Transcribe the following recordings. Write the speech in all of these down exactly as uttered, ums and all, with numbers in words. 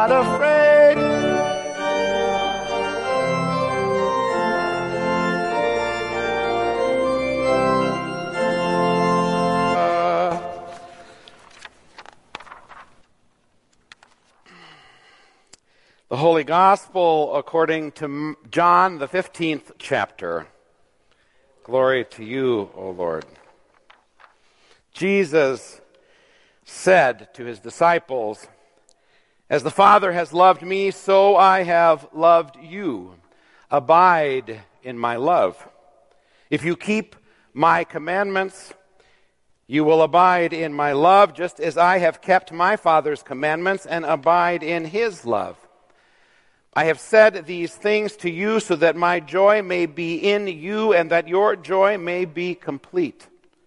not afraid. Uh, the Holy Gospel according to John, the fifteenth chapter. Glory to you, O Lord. Jesus said to his disciples, "As the Father has loved me, so I have loved you. Abide in my love. If you keep my commandments, you will abide in my love, just as I have kept my Father's commandments and abide in his love. I have said these things to you so that my joy may be in you and that your joy may be complete.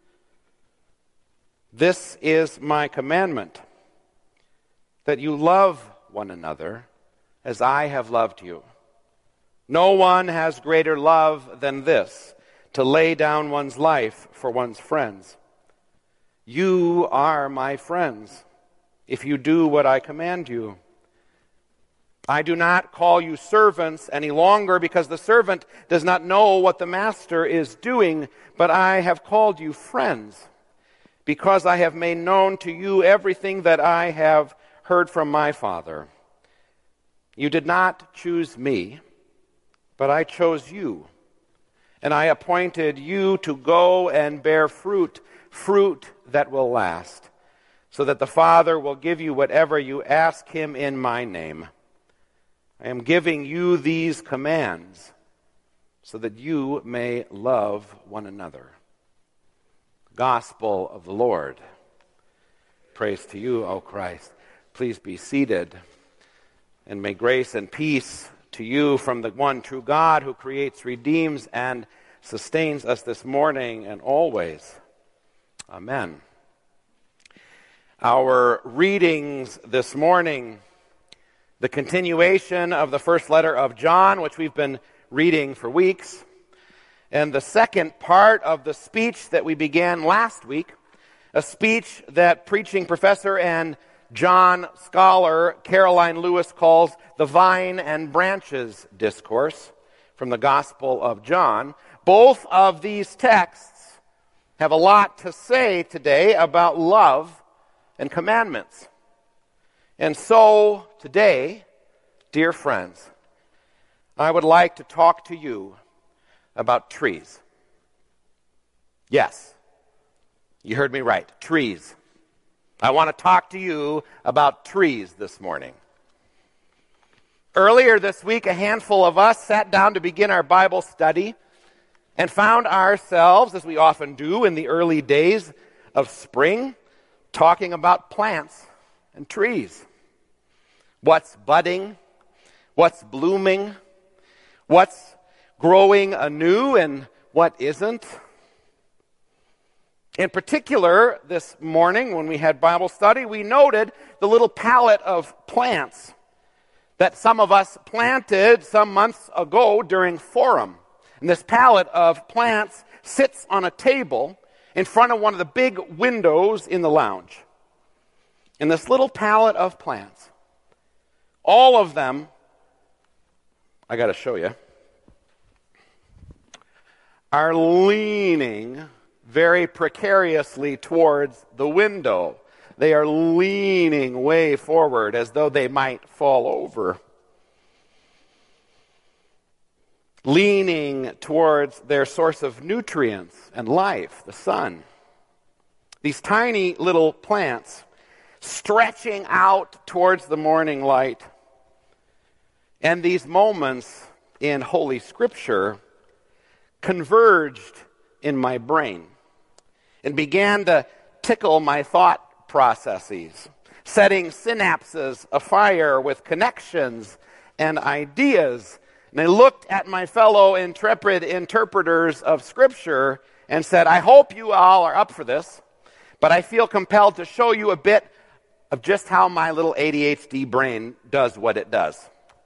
This is my commandment, that you love one another as I have loved you. No one has greater love than this, to lay down one's life for one's friends. You are my friends, if you do what I command you. I do not call you servants any longer, because the servant does not know what the master is doing, but I have called you friends, because I have made known to you everything that I have heard from my Father. You did not choose me, but I chose you, and I appointed you to go and bear fruit, fruit that will last, so that the Father will give you whatever you ask him in my name. I am giving you these commands so that you may love one another." Gospel of the Lord. Praise to you, O Christ. Please be seated, and may grace and peace to you from the one true God who creates, redeems, and sustains us this morning and always. Amen. Our readings this morning, the continuation of the first letter of John, which we've been reading for weeks, and the second part of the speech that we began last week, a speech that preaching professor and John scholar Caroline Lewis calls the Vine and Branches Discourse from the Gospel of John. Both of these texts have a lot to say today about love and commandments. And so today, dear friends, I would like to talk to you about trees. Yes, you heard me right, trees. I want to talk to you about trees this morning. Earlier this week, a handful of us sat down to begin our Bible study and found ourselves, as we often do in the early days of spring, talking about plants and trees. What's budding? What's blooming? What's growing anew and what isn't? In particular, this morning when we had Bible study, we noted the little palette of plants that some of us planted some months ago during Forum. And this palette of plants sits on a table in front of one of the big windows in the lounge. And this little palette of plants, all of them, I got to show you, are leaning very precariously towards the window. They are leaning way forward as though they might fall over. Leaning towards their source of nutrients and life, the sun. These tiny little plants stretching out towards the morning light. And these moments in Holy Scripture converged in my brain and began to tickle my thought processes, setting synapses afire with connections and ideas. And I looked at my fellow intrepid interpreters of Scripture and said, I hope you all are up for this, but I feel compelled to show you a bit of just how my little A D H D brain does what it does.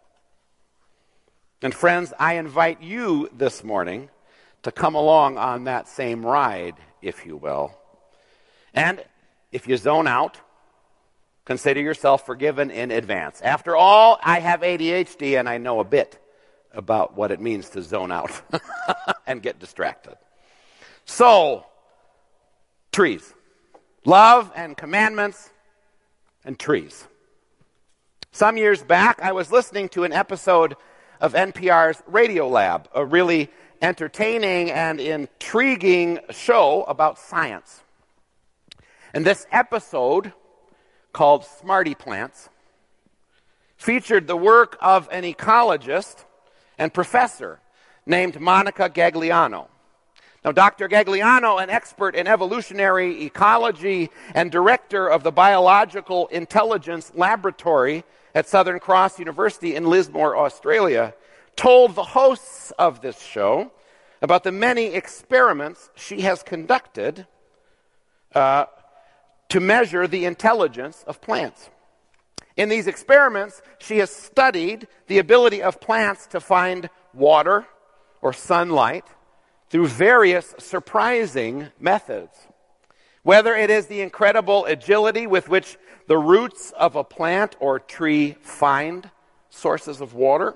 And friends, I invite you this morning to come along on that same ride, if you will. And if you zone out, Consider yourself forgiven in advance. After all, I have A D H D and I know a bit about what it means to zone out and get distracted. So, trees. Love and commandments and trees. Some years back, I was listening to an episode of N P R's Radio Lab, a really entertaining and intriguing show about science. And this episode, called Smarty Plants, featured the work of an ecologist and professor named Monica Gagliano. Now, Doctor Gagliano, an expert in evolutionary ecology and director of the Biological Intelligence Laboratory at Southern Cross University in Lismore, Australia, told the hosts of this show about the many experiments she has conducted uh, to measure the intelligence of plants. In these experiments, she has studied the ability of plants to find water or sunlight through various surprising methods. Whether it is the incredible agility with which the roots of a plant or tree find sources of water,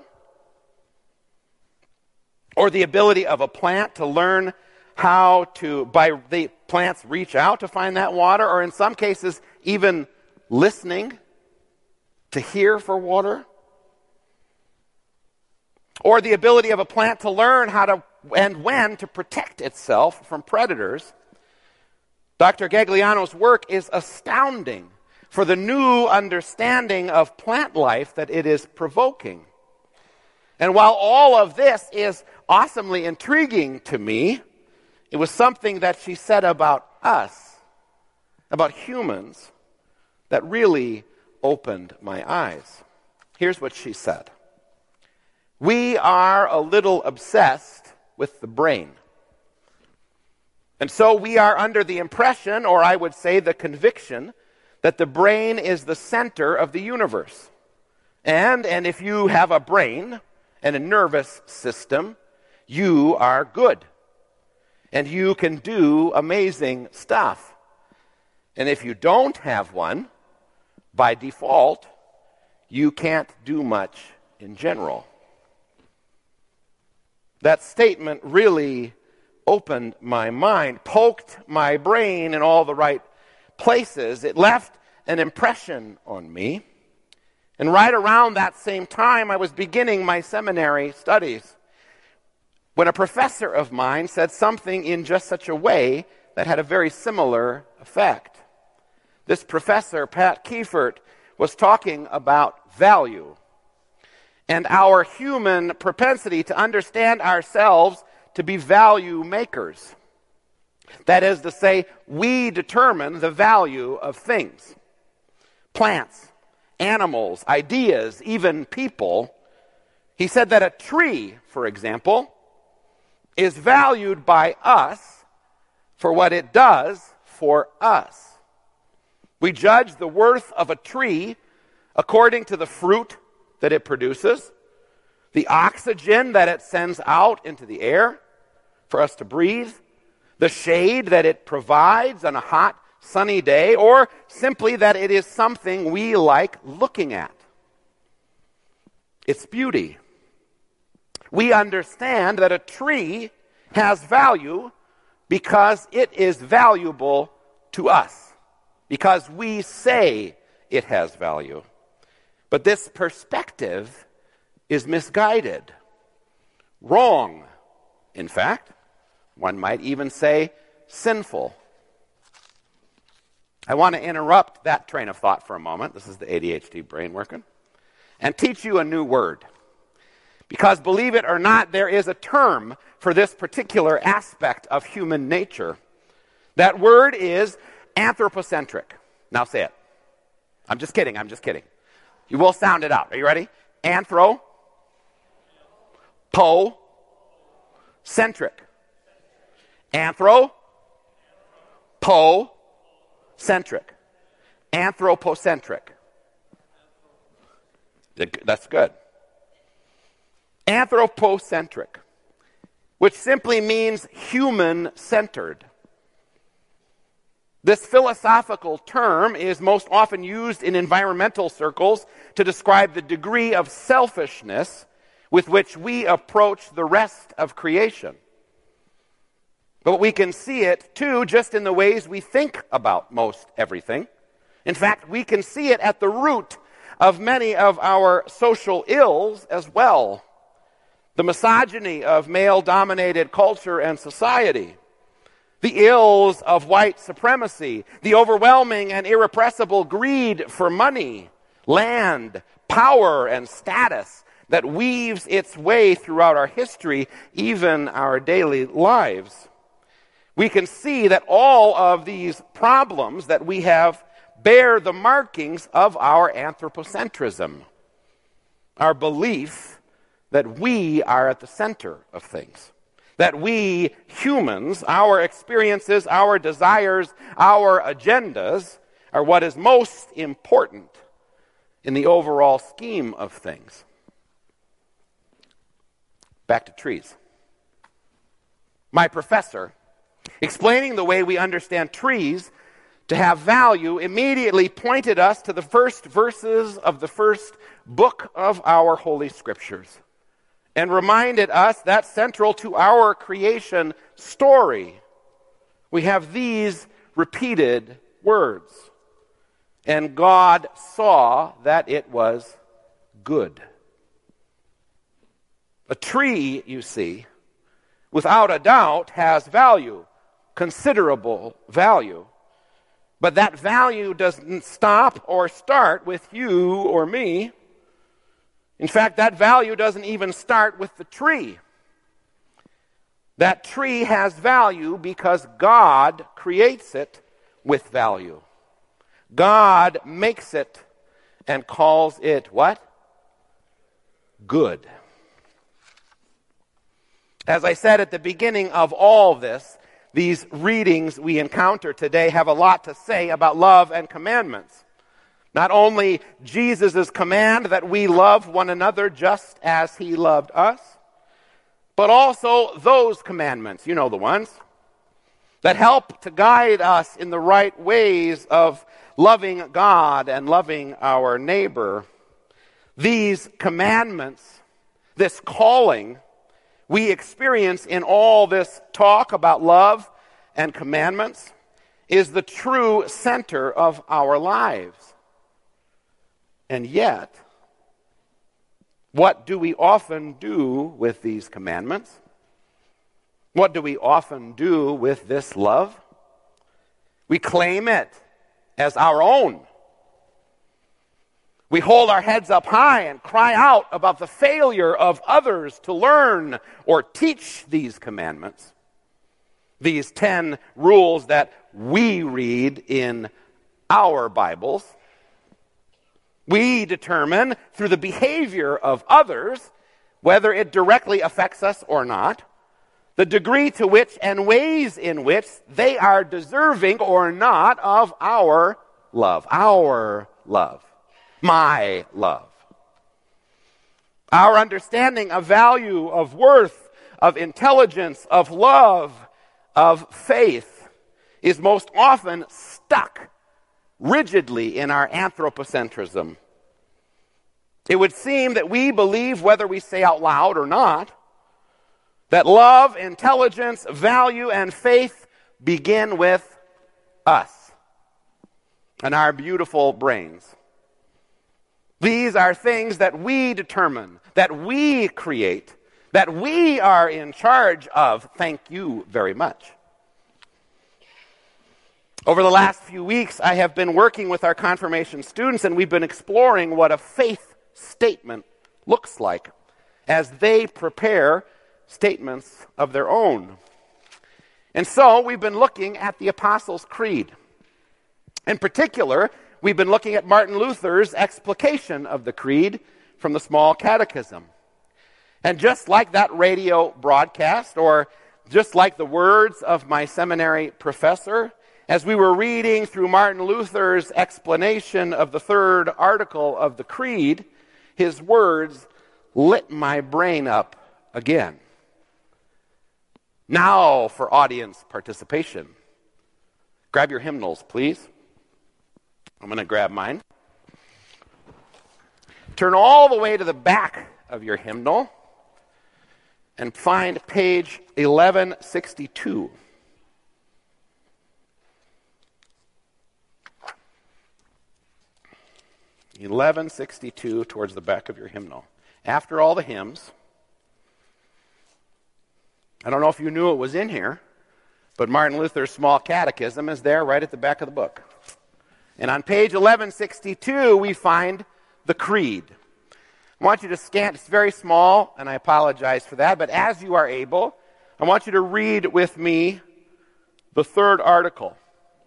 or the ability of a plant to learn how to, by the plants reach out to find that water, or in some cases, even listening to hear for water, or the ability of a plant to learn how to and when to protect itself from predators. Doctor Gagliano's work is astounding for the new understanding of plant life that it is provoking. And while all of this is awesomely intriguing to me, it was something that she said about us, about humans, that really opened my eyes. Here's what she said. We are a little obsessed with the brain. And so we are under the impression, or I would say the conviction, that the brain is the center of the universe. And, and if you have a brain and a nervous system, you are good. And you can do amazing stuff. And if you don't have one, by default, you can't do much in general. That statement really opened my mind, poked my brain in all the right places. It left an impression on me. And right around that same time, I was beginning my seminary studies when a professor of mine said something in just such a way that had a very similar effect. This professor, Pat Kiefert, was talking about value and our human propensity to understand ourselves to be value makers. That is to say, we determine the value of things. Plants, animals, ideas, even people. He said that a tree, for example, is valued by us for what it does for us. We judge the worth of a tree according to the fruit that it produces, the oxygen that it sends out into the air for us to breathe, the shade that it provides on a hot, sunny day, or simply that it is something we like looking at. Its beauty. We understand that a tree has value because it is valuable to us, because we say it has value. But this perspective is misguided, wrong, in fact. One might even say sinful. I want to interrupt that train of thought for a moment. This is the A D H D brain working. And teach you a new word. Because believe it or not, there is a term for this particular aspect of human nature. That word is anthropocentric. Now say it. I'm just kidding, I'm just kidding. You will sound it out. Are you ready? Anthro. Po. Centric. Anthro. Po. Centric. Anthropocentric. That's good. Anthropocentric, which simply means human-centered. This philosophical term is most often used in environmental circles to describe the degree of selfishness with which we approach the rest of creation. But we can see it, too, just in the ways we think about most everything. In fact, we can see it at the root of many of our social ills as well. The misogyny of male-dominated culture and society, the ills of white supremacy, the overwhelming and irrepressible greed for money, land, power, and status that weaves its way throughout our history, even our daily lives. We can see that all of these problems that we have bear the markings of our anthropocentrism, our belief that we are at the center of things. That we humans, our experiences, our desires, our agendas are what is most important in the overall scheme of things. Back to trees. My professor, explaining the way we understand trees to have value, immediately pointed us to the first verses of the first book of our Holy Scriptures, and reminded us that central to our creation story, we have these repeated words. And God saw that it was good. A tree, you see, without a doubt has value, considerable value. But that value doesn't stop or start with you or me. In fact, that value doesn't even start with the tree. That tree has value because God creates it with value. God makes it and calls it what? Good. As I said at the beginning of all this, these readings we encounter today have a lot to say about love and commandments. Not only Jesus' command that we love one another just as he loved us, but also those commandments, you know the ones, that help to guide us in the right ways of loving God and loving our neighbor. These commandments, this calling, we experience in all this talk about love and commandments is the true center of our lives. And yet, what do we often do with these commandments? What do we often do with this love? We claim it as our own. We hold our heads up high and cry out about the failure of others to learn or teach these commandments. These ten rules that we read in our Bibles. We determine through the behavior of others, whether it directly affects us or not, the degree to which and ways in which they are deserving or not of our love. Our love. My love. Our understanding of value, of worth, of intelligence, of love, of faith is most often stuck rigidly in our anthropocentrism. It would seem that we believe, whether we say out loud or not, that love, intelligence, value, and faith begin with us and our beautiful brains. These are things that we determine, that we create, that we are in charge of. Thank you very much. Over the last few weeks, I have been working with our confirmation students, and we've been exploring what a faith statement looks like as they prepare statements of their own. And so we've been looking at the Apostles' Creed. In particular, we've been looking at Martin Luther's explication of the Creed from the Small Catechism. And just like that radio broadcast, or just like the words of my seminary professor, as we were reading through Martin Luther's explanation of the third article of the Creed, his words lit my brain up again. Now for audience participation. Grab your hymnals, please. I'm going to grab mine. Turn all the way to the back of your hymnal and find page eleven sixty-two. eleven sixty-two towards the back of your hymnal. After all the hymns, I don't know if you knew it was in here, but Martin Luther's Small Catechism is there right at the back of the book. And on page eleven sixty-two, we find the Creed. I want you to scan, it's very small, and I apologize for that, but as you are able, I want you to read with me the third article.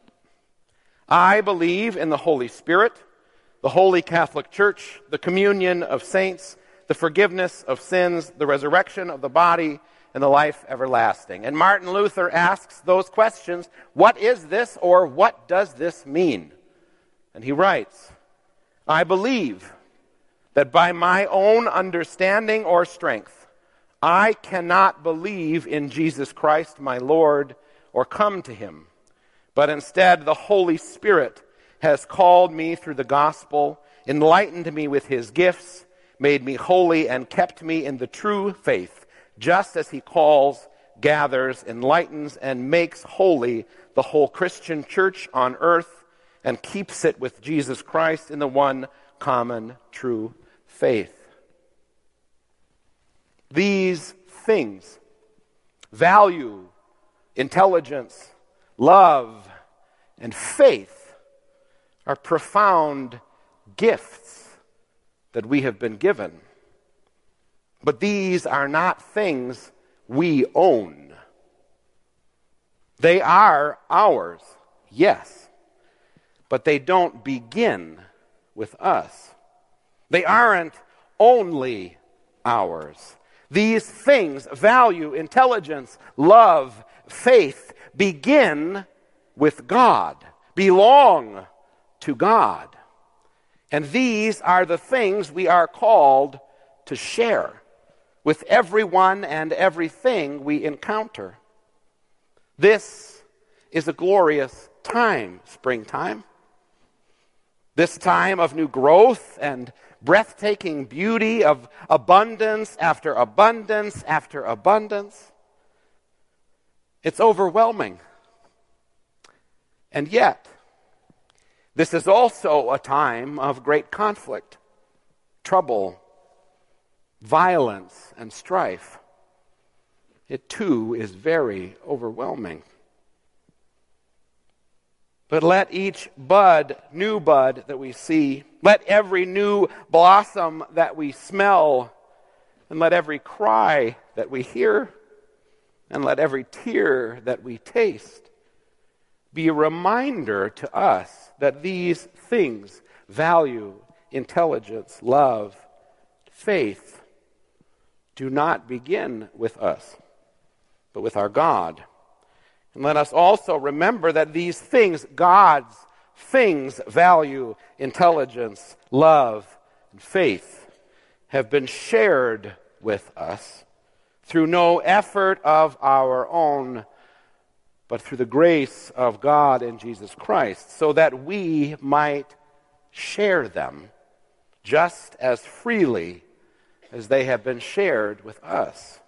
I believe in the Holy Spirit, the Holy Catholic Church, the communion of saints, the forgiveness of sins, the resurrection of the body, and the life everlasting. And Martin Luther asks those questions, what is this, or what does this mean? And he writes, I believe that by my own understanding or strength, I cannot believe in Jesus Christ my Lord or come to him, but instead the Holy Spirit has called me through the gospel, enlightened me with his gifts, made me holy, and kept me in the true faith, just as he calls, gathers, enlightens, and makes holy the whole Christian church on earth, and keeps it with Jesus Christ in the one common true faith. These things, value, intelligence, love, and faith, are profound gifts that we have been given. But these are not things we own. They are ours, yes, but they don't begin with us. They aren't only ours. These things, value, intelligence, love, faith, begin with God, belong to God. And these are the things we are called to share with everyone and everything we encounter. This is a glorious time, springtime. This time of new growth and breathtaking beauty, of abundance after abundance after abundance. It's overwhelming. And yet, this is also a time of great conflict, trouble, violence, and strife. It too is very overwhelming. But let each bud, new bud that we see, let every new blossom that we smell, and let every cry that we hear, and let every tear that we taste, be a reminder to us that these things, value, intelligence, love, faith, do not begin with us, but with our God. And let us also remember that these things, God's things, value, intelligence, love, and faith, have been shared with us through no effort of our own, but through the grace of God in Jesus Christ, so that we might share them just as freely as they have been shared with us.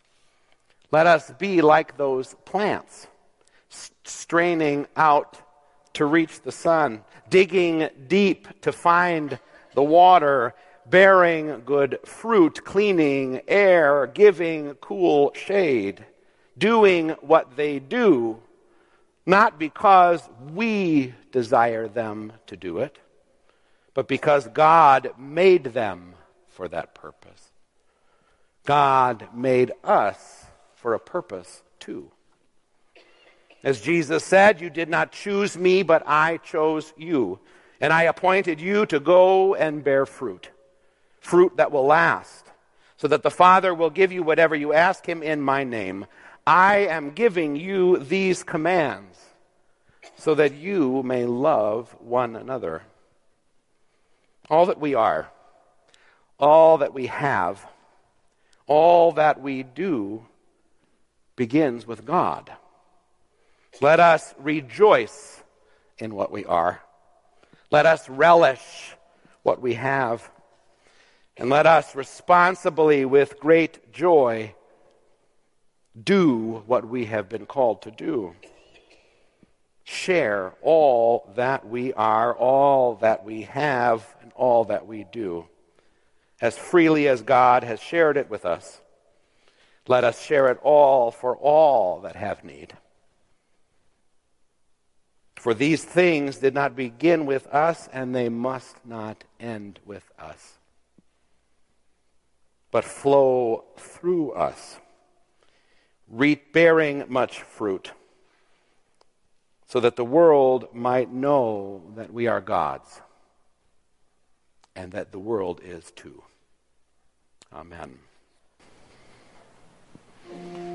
Let us be like those plants, straining out to reach the sun, digging deep to find the water, bearing good fruit, cleaning air, giving cool shade, doing what they do, not because we desire them to do it, but because God made them for that purpose. God made us for a purpose too. As Jesus said, you did not choose me, but I chose you, and I appointed you to go and bear fruit, fruit that will last, so that the Father will give you whatever you ask him in my name. I am giving you these commands so that you may love one another. All that we are, all that we have, all that we do begins with God. Let us rejoice in what we are. Let us relish what we have. And let us responsibly, with great joy, do what we have been called to do. Share all that we are, all that we have, and all that we do, as freely as God has shared it with us. Let us share it all for all that have need. For these things did not begin with us, and they must not end with us, but flow through us, re- bearing much fruit, so that the world might know that we are God's, and that the world is too. Amen.